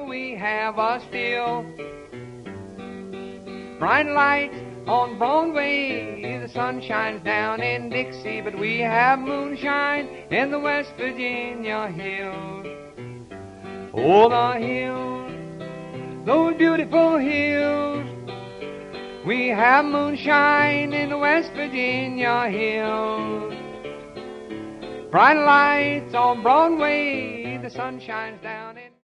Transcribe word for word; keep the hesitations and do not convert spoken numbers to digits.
we have a still. Bright lights on Broadway, the sun shines down in Dixie, but we have moonshine in the West Virginia hills. Oh, the hills, those beautiful hills. We have moonshine in the West Virginia hills. Bright lights on Broadway, the sun shines down in